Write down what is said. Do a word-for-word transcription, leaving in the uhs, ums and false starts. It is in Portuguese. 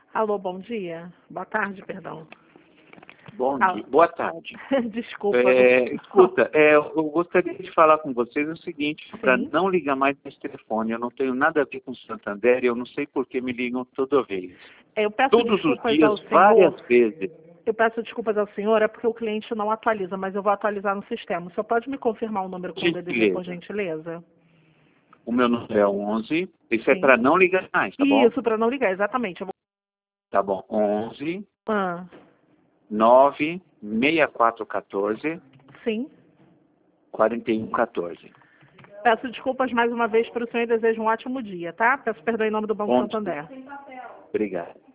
Alô, bom dia. Boa tarde, perdão. Bom Ah. dia. Boa tarde. Desculpa. É, escuta, é, eu gostaria de falar com vocês o seguinte, para Sim. não ligar mais nesse telefone, eu não tenho nada a ver com o Santander, eu não sei por que me ligam toda vez. Eu peço Todos os desculpas dias, ao senhor. várias vezes. Eu peço desculpas ao senhor, é porque o cliente não atualiza, mas eu vou atualizar no sistema. O senhor pode me confirmar o número com o D D D, por gentileza? O meu número é onze, isso Sim. é para não ligar mais, tá bom? Isso, para não ligar, exatamente. Eu vou... Tá bom, onze, Ah, nove, seis quatro um quatro, sim. quatro um um quatro. Peço desculpas mais uma vez para o senhor e desejo um ótimo dia, tá? Peço perdão em nome do Banco onze. Santander. Obrigado.